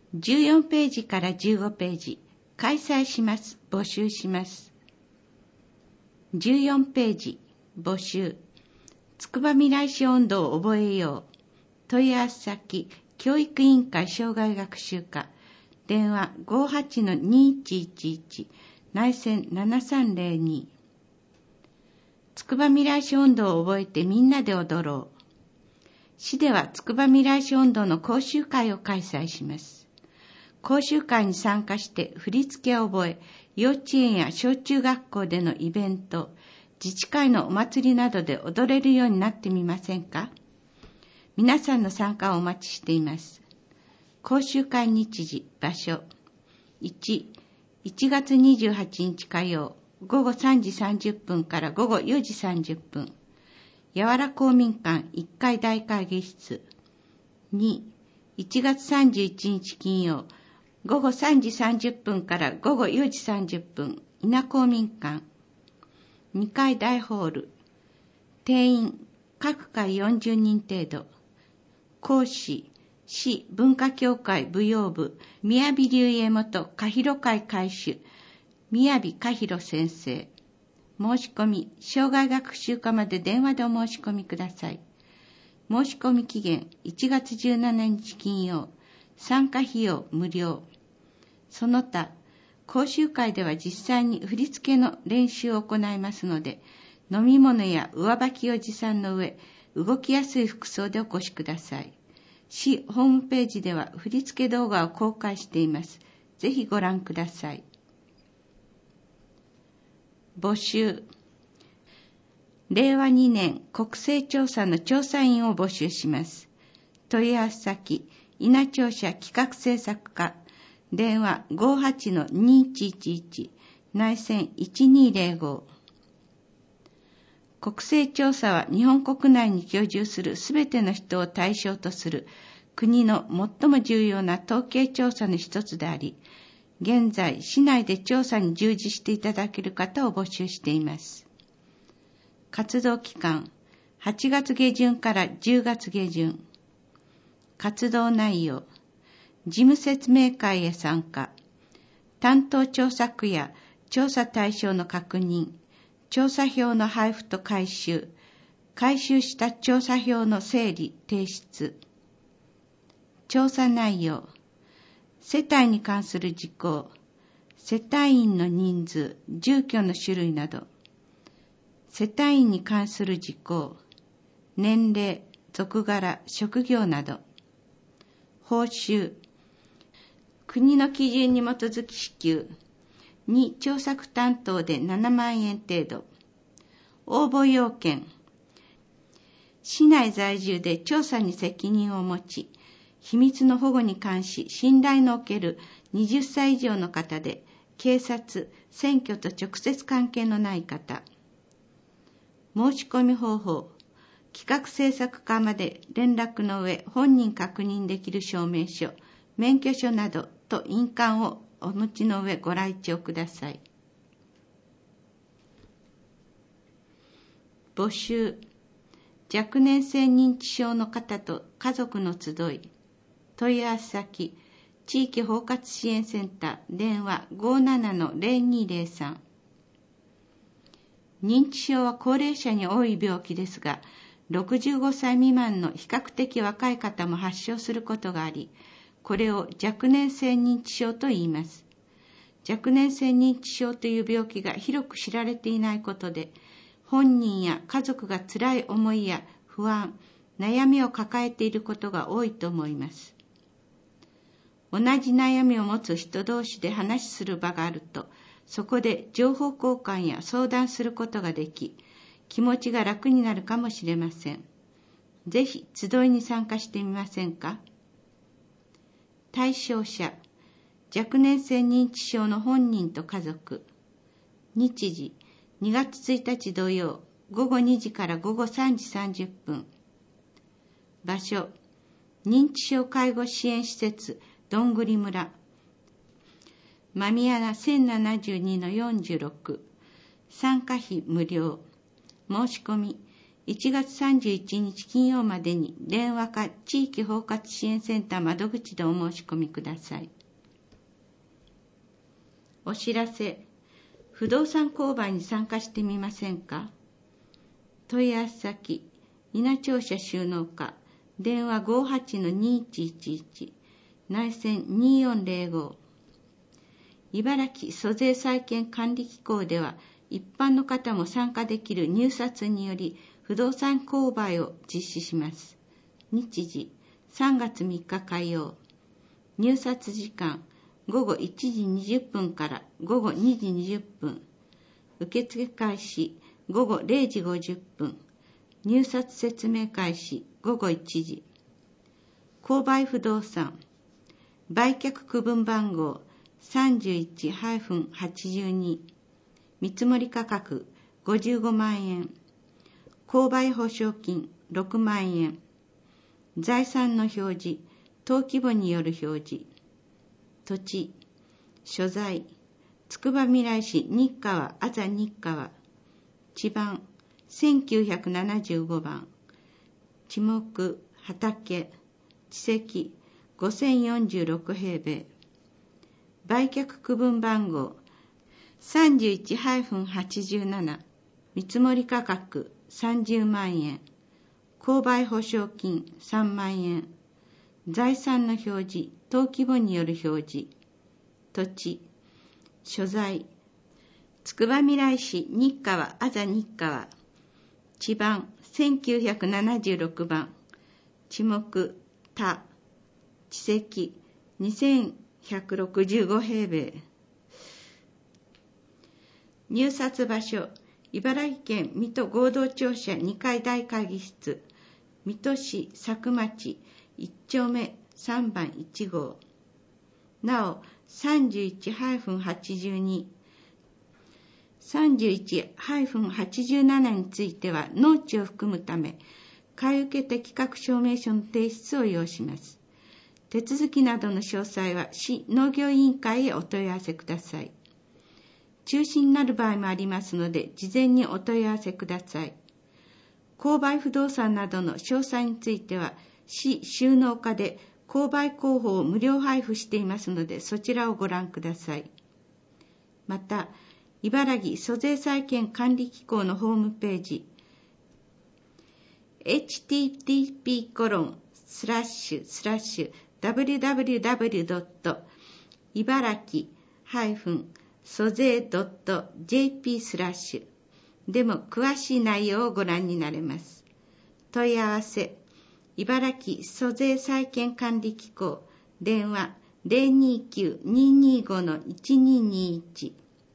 14ページから15ページ、開催します。募集します。14ページ、募集。つくばみらい市音頭を覚えよう。問い合わせ先、教育委員会障害学習課。電話 58-2111、内線7302。つくばみらい市音頭を覚えてみんなで踊ろう。市ではつくばみらい市音頭の講習会を開催します。講習会に参加して振り付けを覚え、幼稚園や小中学校でのイベント、自治会のお祭りなどで踊れるようになってみませんか？皆さんの参加をお待ちしています。講習会日時、場所。1月28日火曜、午後3時30分から午後4時30分。やわら公民館1階大会議室。1月31日金曜、午後3時30分から午後4時30分。稲公民館。2階大ホール。定員、各回40人程度。講師、市文化協会舞踊部、宮城龍家元香広会会主、宮城香広先生。申し込み、障害学習課まで電話でお申し込みください。申し込み期限、1月17日金曜。参加費用無料。その他、講習会では実際に振り付けの練習を行いますので、飲み物や上履きを持参の上、動きやすい服装でお越しください。市ホームページでは振り付け動画を公開しています。ぜひご覧ください。募集。令和2年国勢調査の調査員を募集します。問い合わせ先、稲庁舎企画制作課。電話 58-2111、内線1205。国勢調査は日本国内に居住するすべての人を対象とする国の最も重要な統計調査の一つであり、現在市内で調査に従事していただける方を募集しています。活動期間、8月下旬から10月下旬。活動内容、事務説明会へ参加、担当調査区や調査対象の確認、調査票の配布と回収、回収した調査票の整理・提出。調査内容、世帯に関する事項、世帯員の人数、住居の種類など、世帯員に関する事項、年齢、属柄、職業など、報酬、国の基準に基づき支給。2、調査区担当で7万円程度。応募要件。市内在住で調査に責任を持ち、秘密の保護に関し信頼のおける20歳以上の方で、警察、選挙と直接関係のない方。申し込み方法。企画制作課まで連絡の上、本人確認できる証明書、免許証などと印鑑をお持ちの上ご来庁ください。募集。若年性認知症の方と家族の集い。問い合わせ先、地域包括支援センター、電話 57-0203。認知症は高齢者に多い病気ですが、65歳未満の比較的若い方も発症することがあり、これを若年性認知症と言います。若年性認知症という病気が広く知られていないことで、本人や家族が辛い思いや不安、悩みを抱えていることが多いと思います。同じ悩みを持つ人同士で話しする場があると、そこで情報交換や相談することができ、気持ちが楽になるかもしれません。ぜひ集いに参加してみませんか？対象者、若年性認知症の本人と家族。日時、2月1日土曜、午後2時から午後3時30分。場所、認知症介護支援施設、どんぐり村。間宮穴 1072-46。参加費無料。申し込み、 1月31日金曜までに電話か地域包括支援センター窓口でお申し込みください。お知らせ。不動産購買に参加してみませんか？問い合わせ先、稲庁舎収納課、電話 58-2111、内線2405。茨城租税債権管理機構では、一般の方も参加できる入札により、不動産購買を実施します。日時、3月3日火曜。入札時間、午後1時20分から午後2時20分。受付開始、午後0時50分。入札説明開始、午後1時。購買不動産。売却区分番号 31-82。見積価格55万円。購買保証金6万円。財産の表示、登記簿による表示。土地、所在、つくばみらい市日川あざ日川。地番、1975番。地目、畑、地積、5046平米。売却区分番号、31-87。見積価格30万円。購買保証金3万円。財産の表示、登記簿による表示。土地、所在、つくばみらい市日川あざ日川。地番、1976番。地目、田、地積、2165平米。入札場所、茨城県水戸合同庁舎2階大会議室、水戸市佐久町1丁目3番1号。なお、31-82、31-87については農地を含むため、買受適格証明書の提出を要します。手続きなどの詳細は市農業委員会へお問い合わせください。中止になる場合もありますので、事前にお問い合わせください。購買不動産などの詳細については、市収納課で購買広報を無料配布していますので、そちらをご覧ください。また、茨城租税債権管理機構のホームページ、http://www.ibaraki-soze.jp/ でも詳しい内容をご覧になれます。問い合わせ、茨城租税債権管理機構、電話 029-225-1221。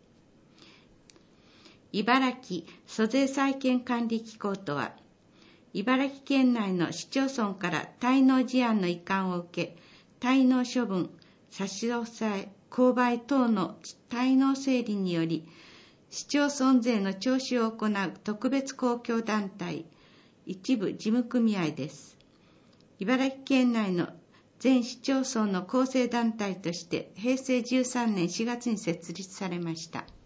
茨城租税債権管理機構とは、茨城県内の市町村から滞納事案の移管を受け、滞納処分、差し押さえ、購買等の滞納整理により、市町村税の徴収を行う特別公共団体、一部事務組合です。茨城県内の全市町村の構成団体として、平成13年4月に設立されました。